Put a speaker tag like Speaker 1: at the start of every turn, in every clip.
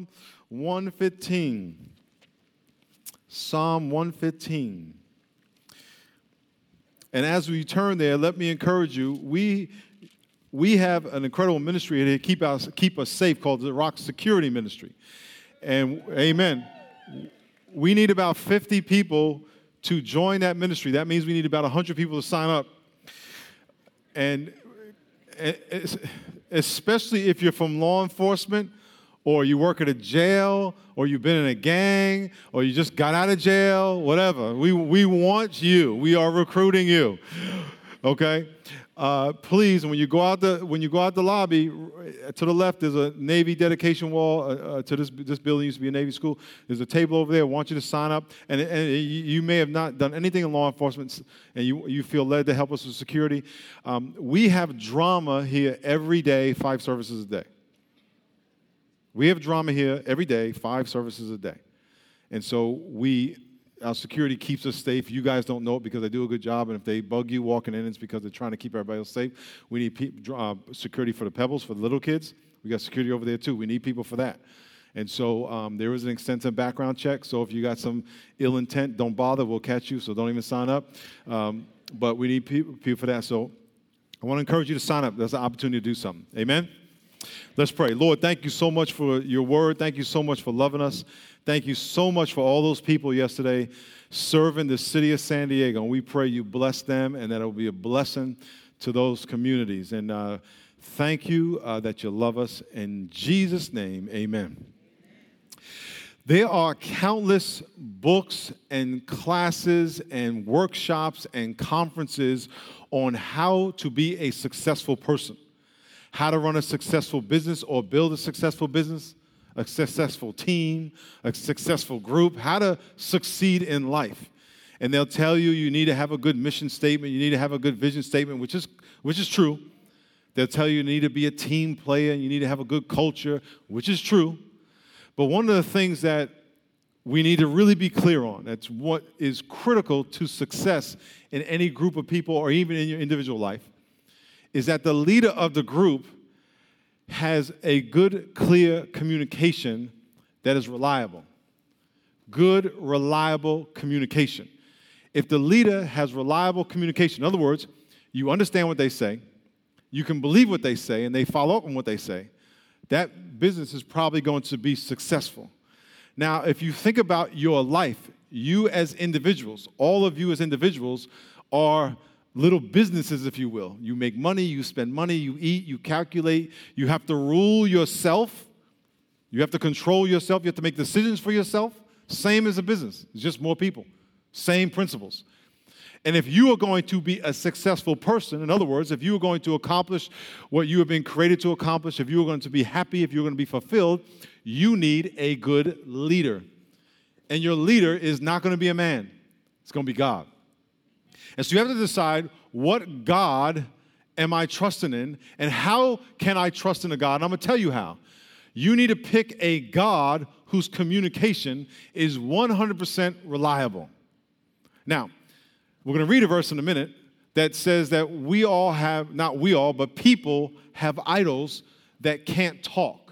Speaker 1: 115. Psalm 115. And as we turn there, let me encourage you, we have an incredible ministry to keep us safe called the Rock Security Ministry. And amen. We need about 50 people to join that ministry. That means we need about 100 people to sign up. And especially if you're from law enforcement, or you work at a jail, or you've been in a gang, or you just got out of jail, whatever. We want you. We are recruiting you. Okay? Please, when you go out the lobby, to the left there's a Navy dedication wall to this building. Used to be a Navy school. There's a table over there. I want you to sign up. And you may have not done anything in law enforcement, and you feel led to help us with security. We have drama here every day, 5 services a day. We have drama here every day, 5 services a day. And so our security keeps us safe. You guys don't know it because they do a good job, and if they bug you walking in, it's because they're trying to keep everybody else safe. We need security for the Pebbles, for the little kids. We got security over there, too. We need people for that. And so there is an extensive background check, so if you got some ill intent, don't bother. We'll catch you, so don't even sign up. But we need people for that. So I want to encourage you to sign up. There's an opportunity to do something. Amen? Let's pray. Lord, thank you so much for your word. Thank you so much for loving us. Thank you so much for all those people yesterday serving the city of San Diego. And we pray you bless them and that it will be a blessing to those communities. And thank you that you love us. In Jesus' name, amen. There are countless books and classes and workshops and conferences on how to be a successful person. How to run a successful business or build a successful business, a successful team, a successful group, how to succeed in life. And they'll tell you need to have a good mission statement, you need to have a good vision statement, which is true. They'll tell you need to be a team player, and you need to have a good culture, which is true. But one of the things that we need to really be clear on, that's what is critical to success in any group of people or even in your individual life, is that the leader of the group has a good, clear communication that is reliable. Good, reliable communication. If the leader has reliable communication, in other words, you understand what they say, you can believe what they say, and they follow up on what they say, that business is probably going to be successful. Now, if you think about your life, you as individuals, all of you as individuals are little businesses, if you will. You make money, you spend money, you eat, you calculate. You have to rule yourself. You have to control yourself. You have to make decisions for yourself. Same as a business. It's just more people. Same principles. And if you are going to be a successful person, in other words, if you are going to accomplish what you have been created to accomplish, if you are going to be happy, if you're going to be fulfilled, you need a good leader. And your leader is not going to be a man. It's going to be God. And so you have to decide, what God am I trusting in, and how can I trust in a God? And I'm going to tell you how. You need to pick a God whose communication is 100% reliable. Now, we're going to read a verse in a minute that says that we all have, not we all, but people have idols that can't talk,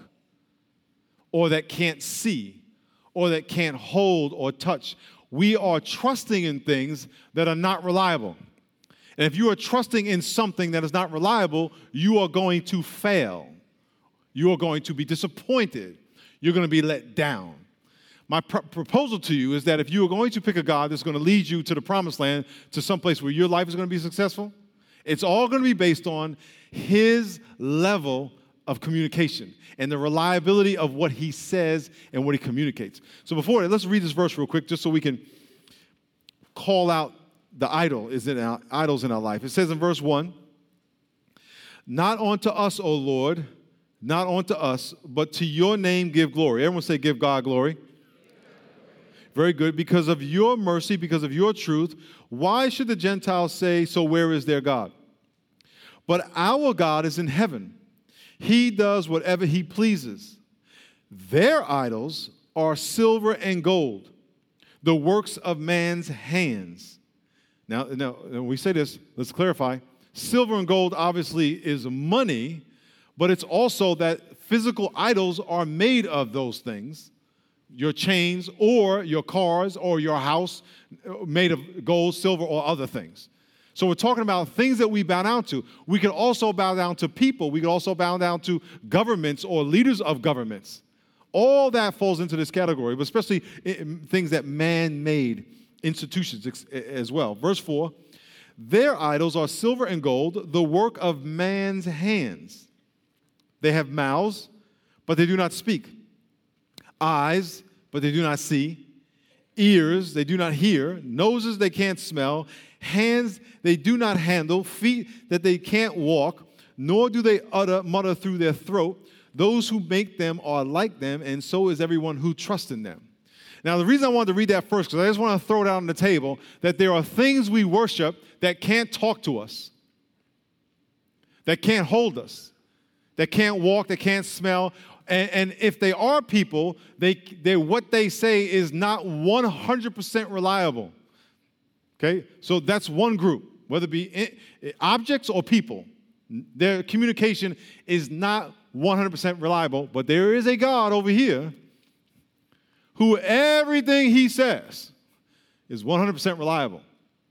Speaker 1: or that can't see, or that can't hold or touch. We are trusting in things that are not reliable. And if you are trusting in something that is not reliable, you are going to fail. You are going to be disappointed. You're going to be let down. My proposal to you is that if you are going to pick a God that's going to lead you to the promised land, to some place where your life is going to be successful, it's all going to be based on his level of communication and the reliability of what he says and what he communicates. So before that, let's read this verse real quick just so we can call out the idols in our life. It says in verse 1, "Not unto us, O Lord, not unto us, but to your name give glory." Everyone say, give God glory. Very good. "Because of your mercy, because of your truth, why should the Gentiles say, so where is their God? But our God is in heaven. He does whatever he pleases. Their idols are silver and gold, the works of man's hands." Now, when we say this, let's clarify. Silver and gold obviously is money, but it's also that physical idols are made of those things. Your chains or your cars or your house made of gold, silver, or other things. So we're talking about things that we bow down to. We can also bow down to people. We can also bow down to governments or leaders of governments. All that falls into this category, but especially things that man-made institutions as well. Verse 4, their idols are silver and gold, the work of man's hands. They have mouths, but they do not speak. Eyes, but they do not see. Ears, they do not hear. Noses, they can't smell. Hands, they do not handle. Feet, that they can't walk. Nor do they mutter through their throat. Those who make them are like them, and so is everyone who trusts in them. Now, the reason I wanted to read that first, because I just want to throw it out on the table, that there are things we worship that can't talk to us, that can't hold us, that can't walk, that can't smell. And if they are people, what they say is not 100% reliable. Okay? So that's one group, whether it be objects or people. Their communication is not 100% reliable, but there is a God over here who everything he says is 100% reliable,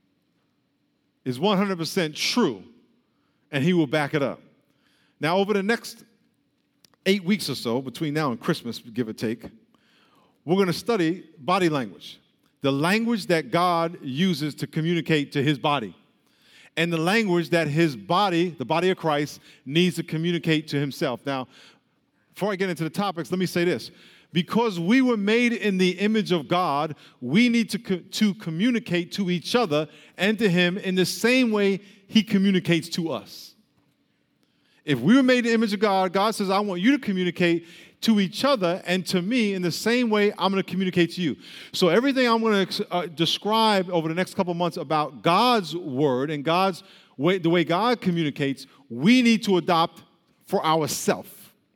Speaker 1: is 100% true, and he will back it up. Now, over the next 8 weeks or so, between now and Christmas, give or take, we're going to study body language, the language that God uses to communicate to his body, and the language that his body, the body of Christ, needs to communicate to himself. Now, before I get into the topics, let me say this. Because we were made in the image of God, we need to communicate to each other and to him in the same way he communicates to us. If we were made in the image of God, God says, I want you to communicate to each other and to me in the same way I'm going to communicate to you. So everything I'm going to describe over the next couple months about God's word and God's way, the way God communicates, we need to adopt for ourselves.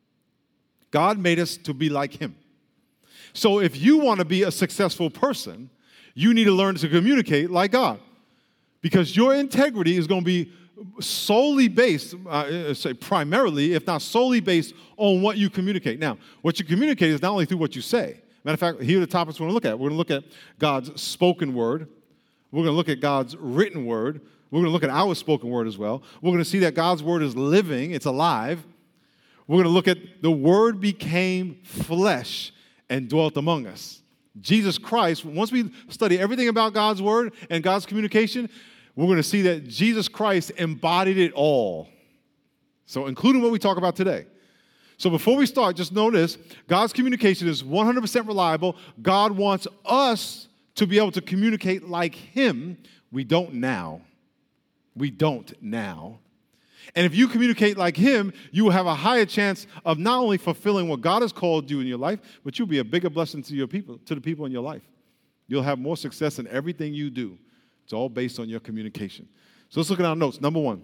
Speaker 1: God made us to be like him. So if you want to be a successful person, you need to learn to communicate like God. Because your integrity is going to be solely based, primarily, if not solely based on what you communicate. Now, what you communicate is not only through what you say. Matter of fact, here are the topics we're going to look at. We're going to look at God's spoken word. We're going to look at God's written word. We're going to look at our spoken word as well. We're going to see that God's word is living. It's alive. We're going to look at the word became flesh and dwelt among us. Jesus Christ, once we study everything about God's word and God's communication, we're going to see that Jesus Christ embodied it all. So including what we talk about today. So before we start, just know this. God's communication is 100% reliable. God wants us to be able to communicate like him. We don't now. We don't now. And if you communicate like him, you will have a higher chance of not only fulfilling what God has called you in your life, but you'll be a bigger blessing to your people, to the people in your life. You'll have more success in everything you do. It's all based on your communication. So let's look at our notes. Number one,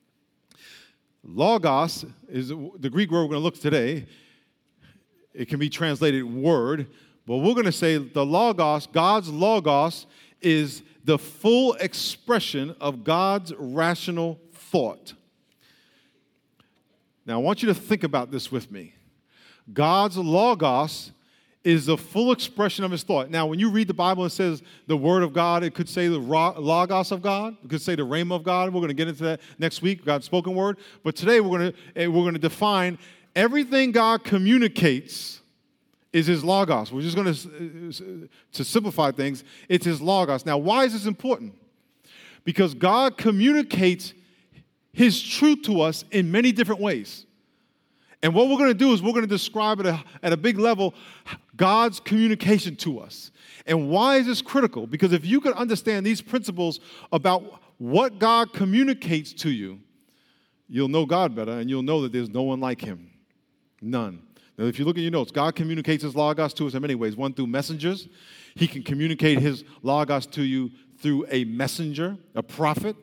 Speaker 1: logos is the Greek word we're going to look at today. It can be translated word, but we're going to say the logos, God's logos, is the full expression of God's rational thought. Now, I want you to think about this with me. God's logos is the full expression of his thought. Now, when you read the Bible and it says the word of God, it could say the logos of God. It could say the rhema of God. We're going to get into that next week, God's spoken word. But today we're going to define everything God communicates is his logos. We're just going to simplify things. It's his logos. Now, why is this important? Because God communicates his truth to us in many different ways. And what we're going to do is we're going to describe it at a big level, God's communication to us. And why is this critical? Because if you could understand these principles about what God communicates to you, you'll know God better, and you'll know that there's no one like him. None. Now, if you look at your notes, God communicates his logos to us in many ways. One, through messengers. He can communicate his logos to you through a messenger, a prophet,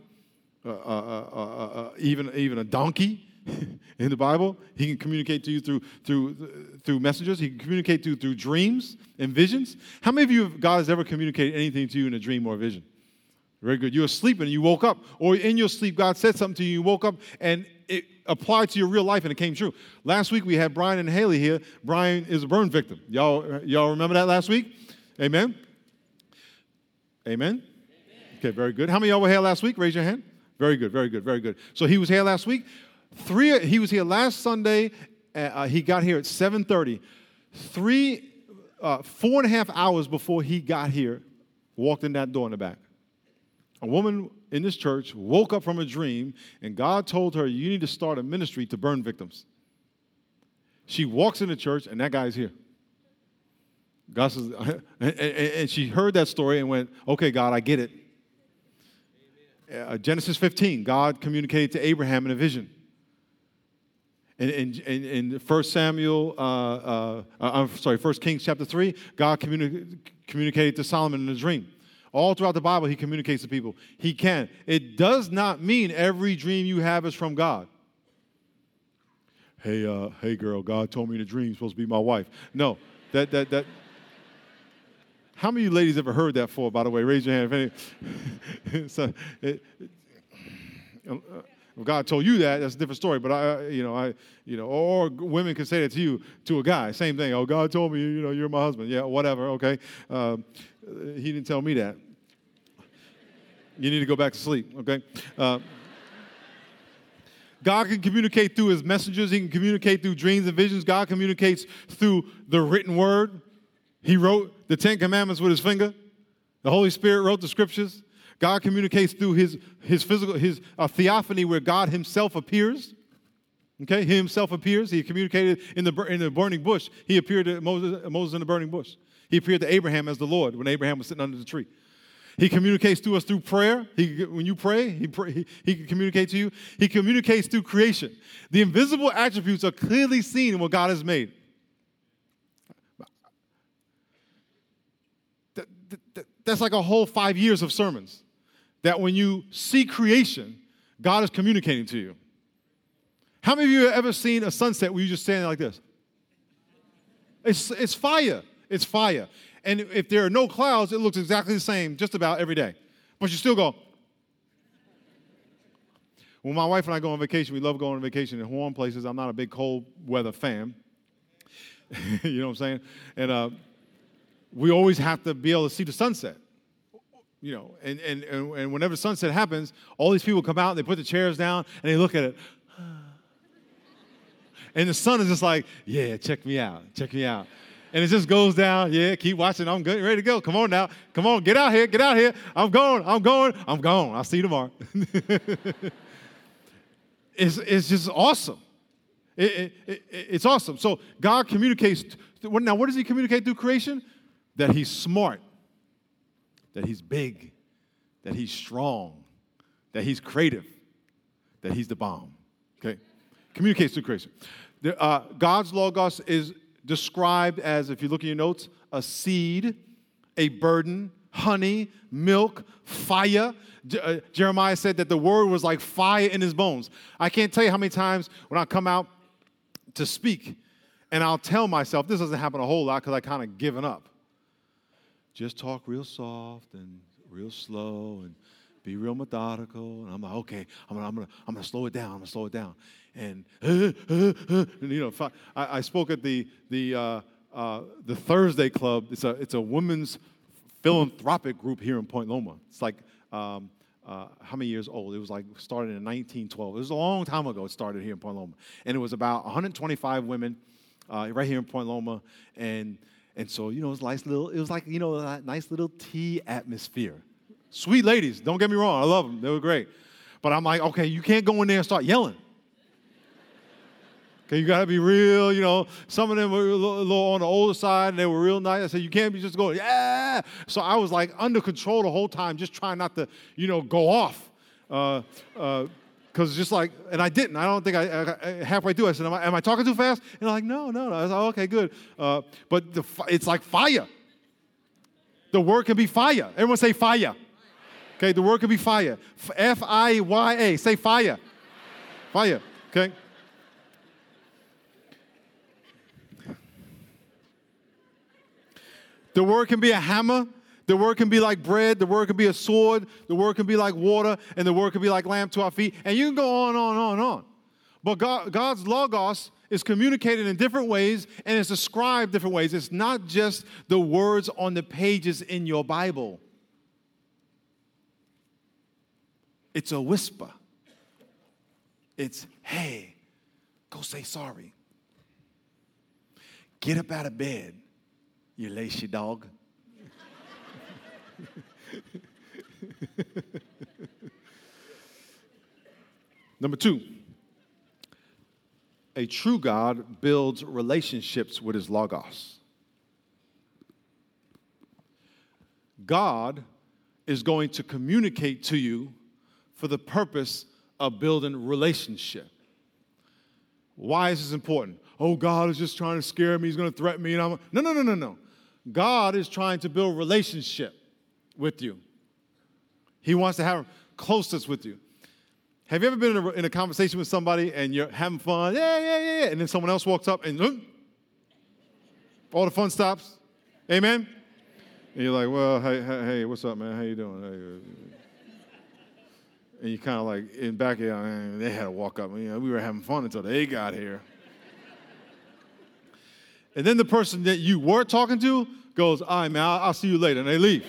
Speaker 1: even a donkey in the Bible. He can communicate to you through messengers. He can communicate to you through dreams and visions. How many of you, God has ever communicated anything to you in a dream or a vision? Very good. You were sleeping and you woke up. Or in your sleep, God said something to you, you woke up, and apply to your real life, and it came true. Last week we had Brian and Haley here. Brian is a burn victim. Y'all remember that last week? Amen? Amen? Okay, very good. How many of y'all were here last week? Raise your hand. Very good, very good, very good. So he was here last week. He was here last Sunday. He got here at 7:30. 4.5 hours before he got here, walked in that door in the back. A woman in this church woke up from a dream, and God told her, you need to start a ministry to burn victims. She walks in the church, and that guy's here. God says, and she heard that story and went, okay, God, I get it. Genesis 15, God communicated to Abraham in a vision. In 1 Kings chapter 3, God communicated to Solomon in a dream. All throughout the Bible, he communicates to people. He can. It does not mean every dream you have is from God. Hey girl, God told me in a dream you're supposed to be my wife. No, that. How many of you ladies ever heard that before, by the way? Raise your hand. If God told you that, that's a different story. But or women can say that to you, to a guy. Same thing. Oh, God told me, you're my husband. Yeah, whatever. Okay. He didn't tell me that. You need to go back to sleep. Okay. God can communicate through his messengers. He can communicate through dreams and visions. God communicates through the written word. He wrote the 10 Commandments with his finger. The Holy Spirit wrote the scriptures. God communicates through his physical, theophany, where God himself appears. Okay, he himself appears. He communicated in the burning bush. He appeared to Moses in the burning bush. He appeared to Abraham as the Lord when Abraham was sitting under the tree. He communicates to us through prayer. When you pray, he can communicate to you. He communicates through creation. The invisible attributes are clearly seen in what God has made. That's like a whole 5 years of sermons. That when you see creation, God is communicating to you. How many of you have ever seen a sunset where you just stand there like this? It's fire. It's fire. And if there are no clouds, it looks exactly the same just about every day. But you still go. When my wife and I go on vacation, we love going on vacation in warm places. I'm not a big cold weather fan. You know what I'm saying? And we always have to be able to see the sunset. And whenever sunset happens, all these people come out, they put the chairs down, and they look at it. And the sun is just like, yeah, check me out. And it just goes down, yeah, keep watching, I'm good, ready to go. Come on now. Come on, get out here. I'm going. I'll see you tomorrow. It's just awesome. It's awesome. So God communicates. Now, what does he communicate through creation? That he's smart, that he's big, that he's strong, that he's creative, that he's the bomb. Okay? Communicates through creation. God's Logos is described as, if you look at your notes, a seed, a burden, honey, milk, fire. Jeremiah said that the word was like fire in his bones. I can't tell you how many times when I come out to speak, and I'll tell myself, this doesn't happen a whole lot because I kind of given up. Just talk real soft and real slow and be real methodical. And I'm like, okay, I'm gonna slow it down. And I spoke at the Thursday Club. It's a women's philanthropic group here in Point Loma. It's like how many years old? It was like started in 1912. It was a long time ago. It started here in Point Loma, and it was about 125 women right here in Point Loma, and so, it was nice little. It was like, a nice little tea atmosphere. Sweet ladies, don't get me wrong, I love them. They were great. But I'm like, okay, you can't go in there and start yelling. Okay, you got to be real, some of them were a little on the older side, and they were real nice. I said, you can't be just going, yeah. So I was like under control the whole time, just trying not to, go off. Because just like, and I didn't. I don't think I halfway through, I said, am I talking too fast? And I'm like, no. I was like, okay, good. But it's like fire. The word can be fire. Everyone say fire. Okay, the word can be fire. F-I-Y-A. Say fire. Fire. Okay. The word can be a hammer. The word can be like bread. The word can be a sword. The word can be like water. And the word can be like lamp to our feet. And you can go on. But God's Logos is communicated in different ways and it's described different ways. It's not just the words on the pages in your Bible. It's a whisper. It's, hey, go say sorry. Get up out of bed, you lazy dog. Number 2, a true God builds relationships with his Logos. God is going to communicate to you for the purpose of building relationship. Why is this important? Oh, God is just trying to scare me. He's going to threaten me. And No. God is trying to build relationship with you. He wants to have closeness with you. Have you ever been in a conversation with somebody and you're having fun? Yeah. And then someone else walks up and all the fun stops? Amen? And you're like, well, hey, what's up, man? How you doing? And you kind of like, in back of you, they had to walk up. We were having fun until they got here. And then the person that you were talking to goes, all right, man, I'll see you later. And they leave.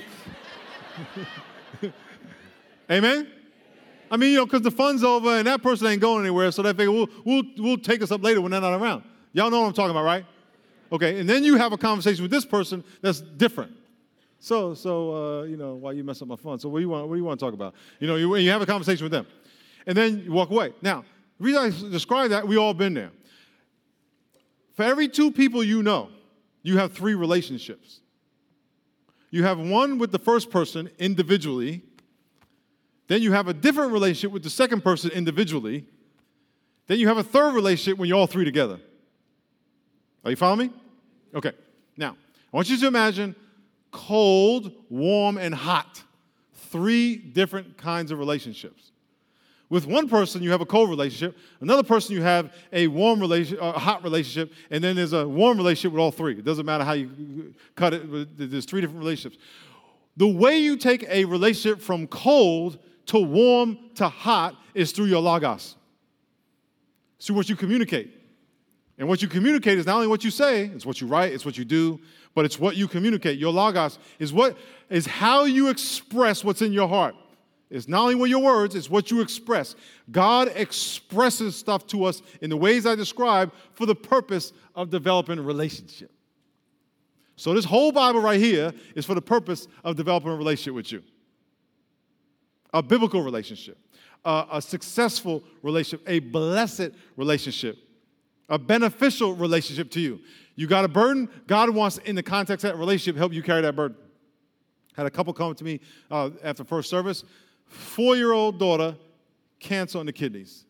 Speaker 1: Amen? I mean, because the fun's over and that person ain't going anywhere, so they figure we'll take us up later when they're not around. Y'all know what I'm talking about, right? Okay, and then you have a conversation with this person that's different. So, why you mess up my fun? So what do you want to talk about? You have a conversation with them. And then you walk away. Now, the reason I describe that, we all been there. For every 2 people you know, you have 3 relationships. You have one with the first person individually. Then you have a different relationship with the second person individually. Then you have a third relationship when you're all 3 together. Are you following me? Okay. Now, I want you to imagine cold, warm, and hot. 3 different kinds of relationships. With one person, you have a cold relationship. Another person, you have a warm relationship, a hot relationship, and then there's a warm relationship with all 3. It doesn't matter how you cut it. There's 3 different relationships. The way you take a relationship from cold to warm to hot is through your Logos. It's through what you communicate. And what you communicate is not only what you say, it's what you write, it's what you do, but it's what you communicate. Your Logos is how you express what's in your heart. It's not only your words, it's what you express. God expresses stuff to us in the ways I described for the purpose of developing a relationship. So this whole Bible right here is for the purpose of developing a relationship with you. A biblical relationship, a successful relationship, a blessed relationship, a beneficial relationship to you. You got a burden, God wants, in the context of that relationship, help you carry that burden. Had a couple come to me after first service. 4-year-old daughter, cancer on the kidneys.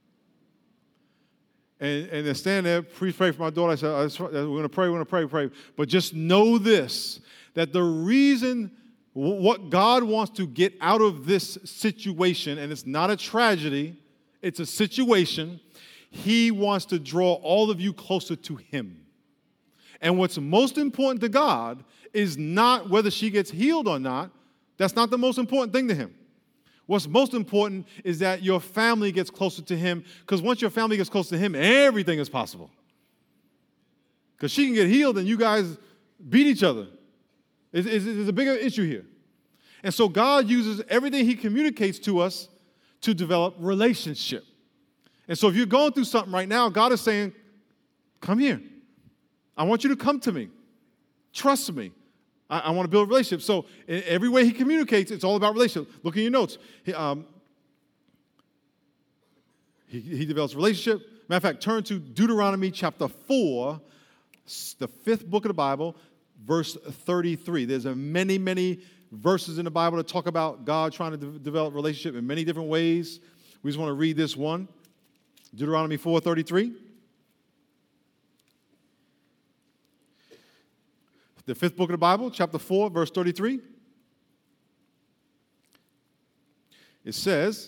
Speaker 1: And they're standing there, please pray for my daughter. I said, we're going to pray. But just know this, that the reason, what God wants to get out of this situation, and it's not a tragedy, it's a situation, He wants to draw all of you closer to Him. And what's most important to God is not whether she gets healed or not. That's not the most important thing to Him. What's most important is that your family gets closer to Him, because once your family gets closer to Him, everything is possible. Because she can get healed and you guys beat each other. There's a bigger issue here. And so God uses everything He communicates to us to develop relationship. And so if you're going through something right now, God is saying, come here. I want you to come to me. Trust me. I want to build a relationship. So in every way He communicates, it's all about relationship. Look at your notes. He develops a relationship. Matter of fact, turn to Deuteronomy chapter 4, the 5th book of the Bible, verse 33. There's many, many verses in the Bible that talk about God trying to develop a relationship in many different ways. We just want to read this one. Deuteronomy 4:33. The 5th book of the Bible, chapter 4, verse 33. It says,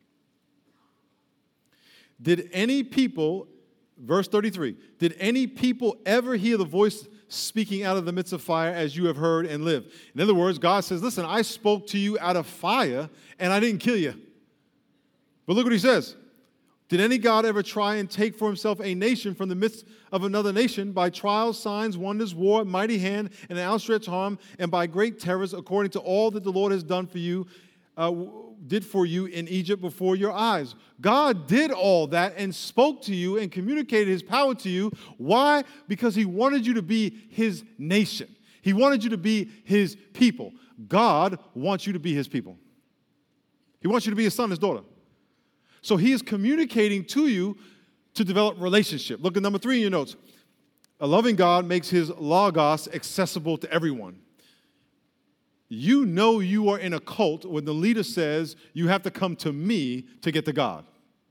Speaker 1: did any people, verse 33, did any people ever hear the voice speaking out of the midst of fire as you have heard and lived? In other words, God says, listen, I spoke to you out of fire and I didn't kill you. But look what He says. Did any God ever try and take for himself a nation from the midst of another nation by trials, signs, wonders, war, mighty hand, and an outstretched arm, and by great terrors, according to all that the Lord has done for you, did for you in Egypt before your eyes? God did all that and spoke to you and communicated his power to you. Why? Because he wanted you to be his nation. He wanted you to be his people. God wants you to be his people. He wants you to be his son, his daughter. So he is communicating to you to develop relationship. Look at number 3 in your notes. A loving God makes his logos accessible to everyone. You know you are in a cult when the leader says you have to come to me to get to God.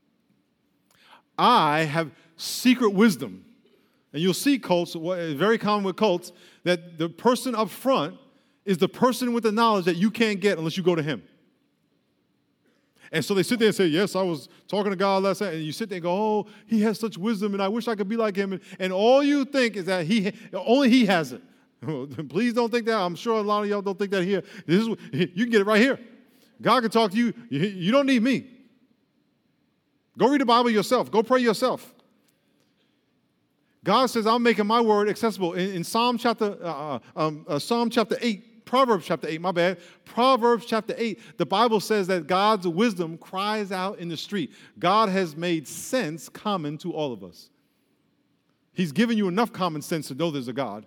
Speaker 1: I have secret wisdom. And you'll see cults, very common with cults, that the person up front is the person with the knowledge that you can't get unless you go to him. And so they sit there and say, yes, I was talking to God last night. And you sit there and go, oh, he has such wisdom, and I wish I could be like him. And all you think is that only he has it. Please don't think that. I'm sure a lot of y'all don't think that here. You can get it right here. God can talk to you. You don't need me. Go read the Bible yourself. Go pray yourself. God says, I'm making my word accessible. In Psalm chapter 8, Proverbs chapter 8, my bad. Proverbs chapter 8, the Bible says that God's wisdom cries out in the street. God has made sense common to all of us. He's given you enough common sense to know there's a God.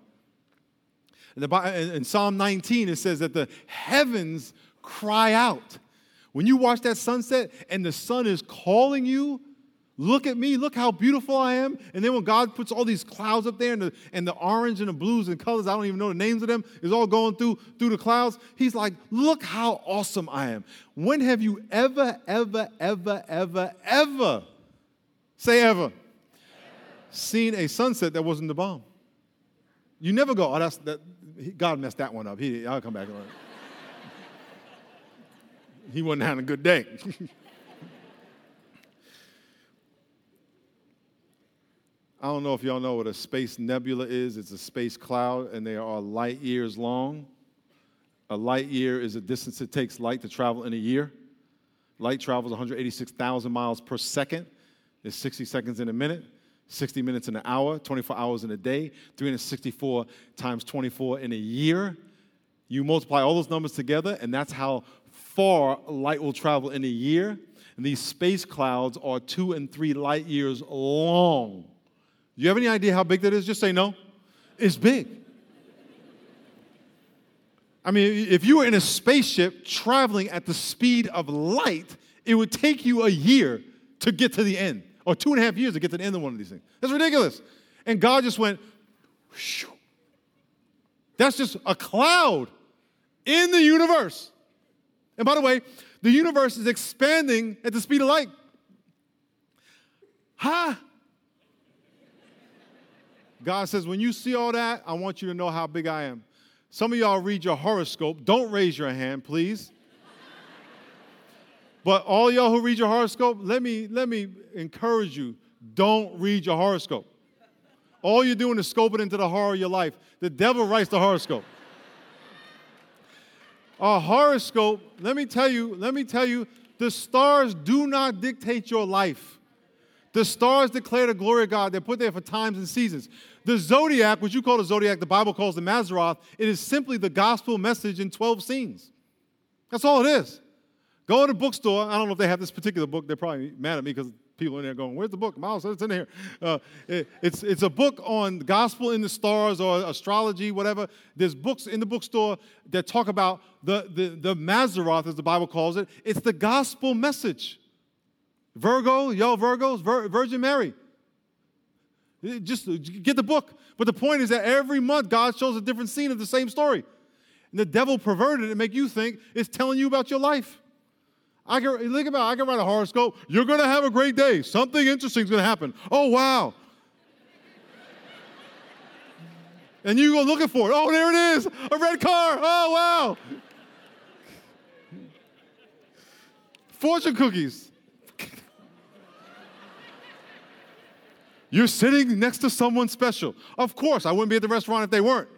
Speaker 1: In Psalm 19, it says that the heavens cry out. When you watch that sunset and the sun is calling you, look at me, look how beautiful I am. And then when God puts all these clouds up there and the orange and the blues and colors, I don't even know the names of them, is all going through the clouds, he's like, look how awesome I am. When have you ever, say ever, seen a sunset that wasn't the bomb? You never go, oh, God messed that one up. I'll come back. He wasn't having a good day. I don't know if y'all know what a space nebula is. It's a space cloud, and they are light years long. A light year is a distance it takes light to travel in a year. Light travels 186,000 miles per second. It's 60 seconds in a minute, 60 minutes in an hour, 24 hours in a day, 364 times 24 in a year. You multiply all those numbers together, and that's how far light will travel in a year. And these space clouds are 2 and 3 light years long. Do you have any idea how big that is? Just say no. It's big. I mean, if you were in a spaceship traveling at the speed of light, it would take you a year to get to the end, or 2.5 years to get to the end of one of these things. That's ridiculous. And God just went, whoosh. That's just a cloud in the universe. And by the way, the universe is expanding at the speed of light. God says, when you see all that, I want you to know how big I am. Some of y'all read your horoscope. Don't raise your hand, please. But all y'all who read your horoscope, let me encourage you, don't read your horoscope. All you're doing is scoping into the horror of your life. The devil writes the horoscope. A horoscope, let me tell you, the stars do not dictate your life. The stars declare the glory of God. They're put there for times and seasons. The zodiac, which you call the zodiac, the Bible calls the Mazzaroth, it is simply the gospel message in 12 scenes. That's all it is. Go to the bookstore. I don't know if they have this particular book. They're probably mad at me because people in there going, where's the book? Miles said it's in here. It's a book on gospel in the stars or astrology, whatever. There's books in the bookstore that talk about the Mazzaroth, as the Bible calls it. It's the gospel message. Virgo, y'all Virgos, Virgin Mary. Just get the book. But the point is that every month God shows a different scene of the same story. And the devil perverted it to make you think it's telling you about your life. I can write a horoscope. You're going to have a great day. Something interesting is going to happen. Oh, wow. And you go looking for it. Oh, there it is. A red car. Oh, wow. Fortune cookies. You're sitting next to someone special. Of course, I wouldn't be at the restaurant if they weren't.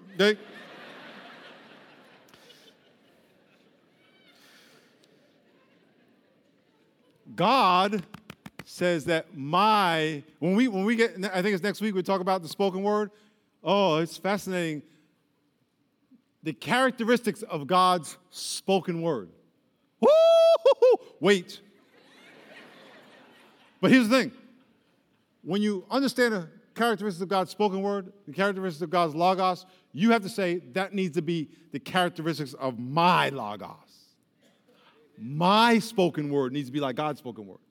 Speaker 1: God says that when we get, I think it's next week, we talk about the spoken word. Oh, it's fascinating. The characteristics of God's spoken word. Woo! Wait. But here's the thing. When you understand the characteristics of God's spoken word, the characteristics of God's logos, you have to say that needs to be the characteristics of my logos. My spoken word needs to be like God's spoken word.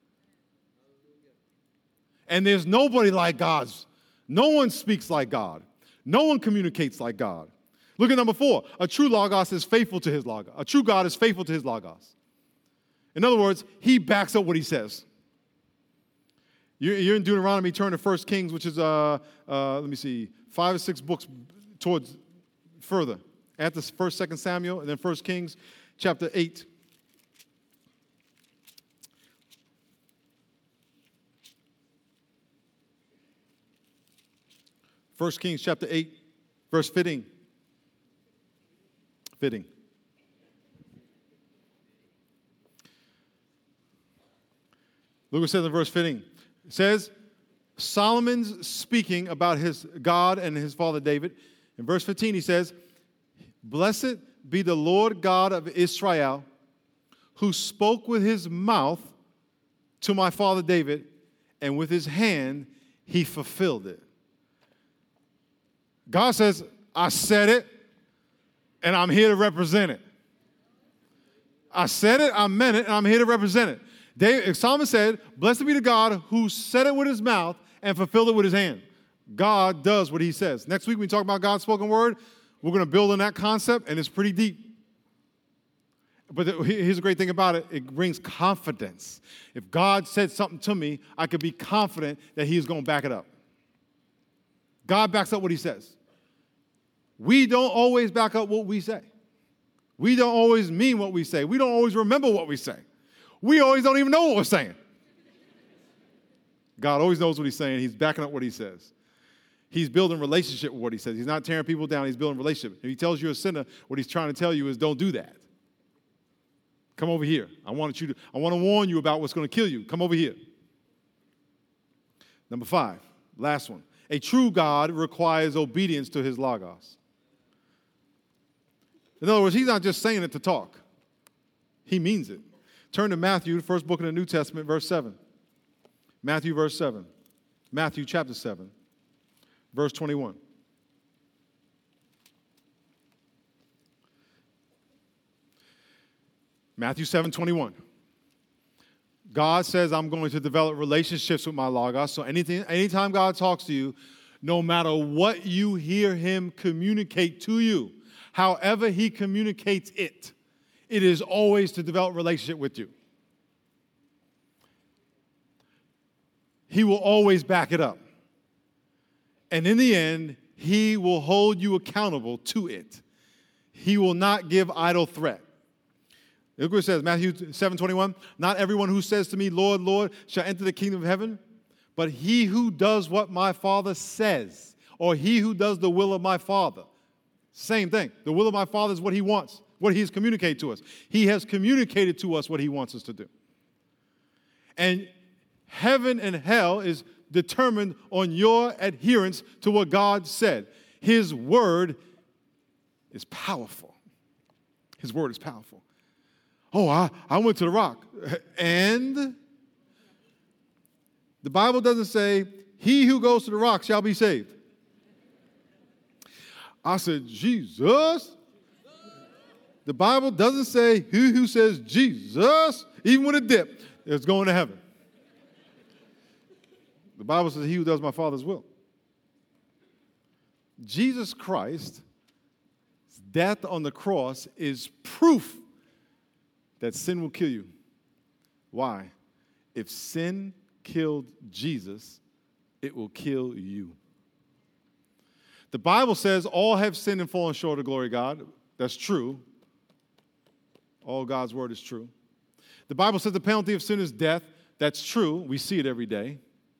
Speaker 1: And there's nobody like God's. No one speaks like God. No one communicates like God. Look at number 4. A true logos is faithful to his logos. A true God is faithful to his logos. In other words, he backs up what he says. You're in Deuteronomy, turn to 1 Kings, which is, 5 or 6 books towards further. After 1st, 2nd Samuel, and then 1 Kings, chapter 8. 1 Kings chapter 8, verse 15. Fitting. Look what it says in verse 15. It says, Solomon's speaking about his God and his father David. In verse 15 he says, Blessed be the Lord God of Israel, who spoke with his mouth to my father David, and with his hand he fulfilled it. God says, I said it, and I'm here to represent it. I said it, I meant it, and I'm here to represent it. Solomon said, Blessed be the God who said it with his mouth and fulfilled it with his hand. God does what he says. Next week, when we talk about God's spoken word, we're going to build on that concept, and it's pretty deep. But here's the great thing about it. It brings confidence. If God said something to me, I could be confident that he is going to back it up. God backs up what he says. We don't always back up what we say. We don't always mean what we say. We don't always remember what we say. We always don't even know what we're saying. God always knows what he's saying. He's backing up what he says. He's building relationship with what he says. He's not tearing people down. He's building relationship. If he tells you a sinner, what he's trying to tell you is don't do that. Come over here. I want to warn you about what's going to kill you. Come over here. Number 5, last one. A true God requires obedience to his logos. In other words, he's not just saying it to talk. He means it. Turn to Matthew, the first book in the New Testament, verse 7. Matthew, verse 7. Matthew, chapter 7, verse 21. Matthew 7:21. God says, I'm going to develop relationships with my logos. So anytime God talks to you, no matter what you hear him communicate to you, however he communicates it, it is always to develop a relationship with you. He will always back it up. And in the end, he will hold you accountable to it. He will not give idle threat. Look what it says, Matthew 7:21. Not everyone who says to me, Lord, Lord, shall enter the kingdom of heaven, but he who does what my Father says, or he who does the will of my Father. Same thing. The will of my Father is what he wants, what he has communicated to us. He has communicated to us what he wants us to do. And heaven and hell is determined on your adherence to what God said. His word is powerful. His word is powerful. Oh, I went to the rock. And the Bible doesn't say, he who goes to the rock shall be saved. I said, Jesus? The Bible doesn't say, he who says Jesus, even with a dip, is going to heaven. The Bible says, he who does my Father's will. Jesus Christ's death on the cross is proof that sin will kill you. Why? If sin killed Jesus, it will kill you. The Bible says all have sinned and fallen short of the glory of God. That's true. All God's word is true. The Bible says the penalty of sin is death. That's true. We see it every day.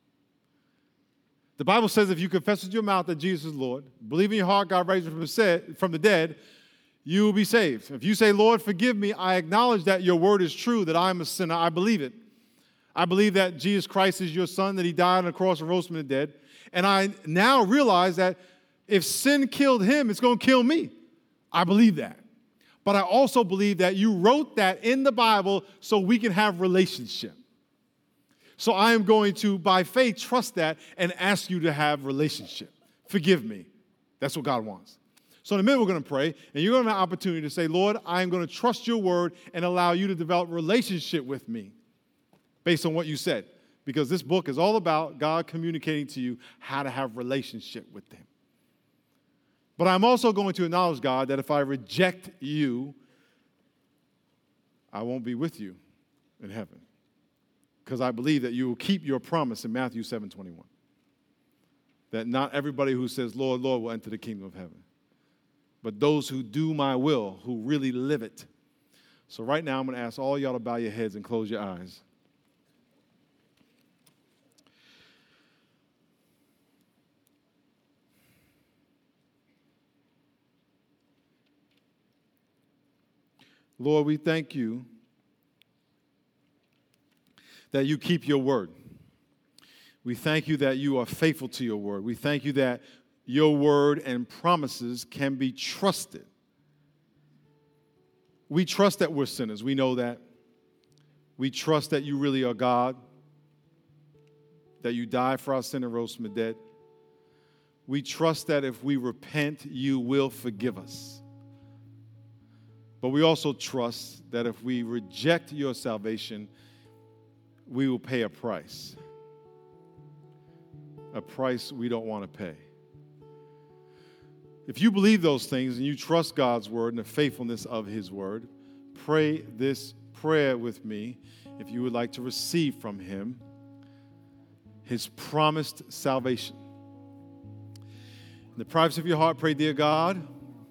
Speaker 1: The Bible says if you confess with your mouth that Jesus is Lord, believe in your heart God raised him from the dead, you will be saved. If you say, Lord, forgive me, I acknowledge that your word is true, that I am a sinner. I believe it. I believe that Jesus Christ is your son, that he died on the cross and rose from the dead. And I now realize that if sin killed him, it's going to kill me. I believe that. But I also believe that you wrote that in the Bible so we can have relationship. So I am going to, by faith, trust that and ask you to have relationship. Forgive me. That's what God wants. So in a minute, we're going to pray, and you're going to have an opportunity to say, Lord, I am going to trust your word and allow you to develop relationship with me based on what you said. Because this book is all about God communicating to you how to have relationship with him. But I'm also going to acknowledge, God, that if I reject you, I won't be with you in heaven. Because I believe that you will keep your promise in Matthew 7:21. That not everybody who says, Lord, Lord, will enter the kingdom of heaven. But those who do my will, who really live it. So right now, I'm going to ask all y'all to bow your heads and close your eyes. Lord, we thank you that you keep your word. We thank you that you are faithful to your word. We thank you that your word and promises can be trusted. We trust that we're sinners. We know that. We trust that you really are God, that you died for our sin and rose from the dead. We trust that if we repent, you will forgive us. But we also trust that if we reject your salvation, we will pay a price we don't want to pay. If you believe those things and you trust God's word and the faithfulness of his word, pray this prayer with me if you would like to receive from him his promised salvation. In the privacy of your heart, pray, dear God,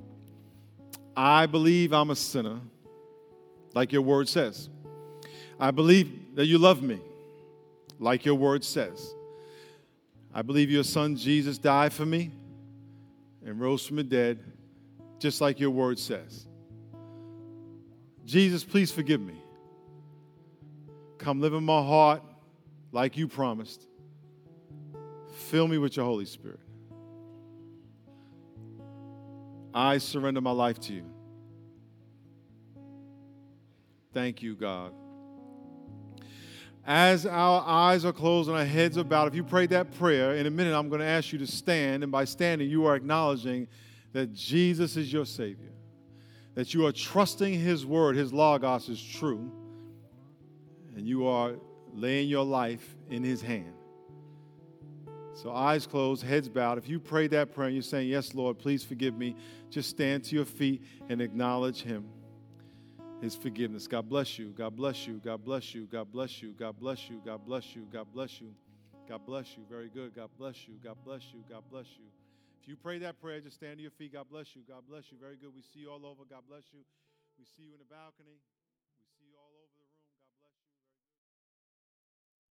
Speaker 1: I believe I'm a sinner, like your word says. I believe that you love me, like your word says. I believe your son Jesus died for me and rose from the dead, just like your word says. Jesus, please forgive me. Come live in my heart like you promised. Fill me with your Holy Spirit. I surrender my life to you. Thank you, God. As our eyes are closed and our heads are bowed, if you prayed that prayer, in a minute I'm going to ask you to stand, and by standing you are acknowledging that Jesus is your Savior, that you are trusting his word, his logos is true, and you are laying your life in his hand. So eyes closed, heads bowed. If you prayed that prayer and you're saying, yes, Lord, please forgive me, just stand to your feet and acknowledge him, his forgiveness. God bless you. God bless you. God bless you. God bless you. God bless you. God bless you. God bless you. God bless you. Very good. God bless you. God bless you. God bless you. If you pray that prayer, just stand to your feet. God bless you. God bless you. Very good. We see you all over. God bless you. We see you in the balcony. We see you all over.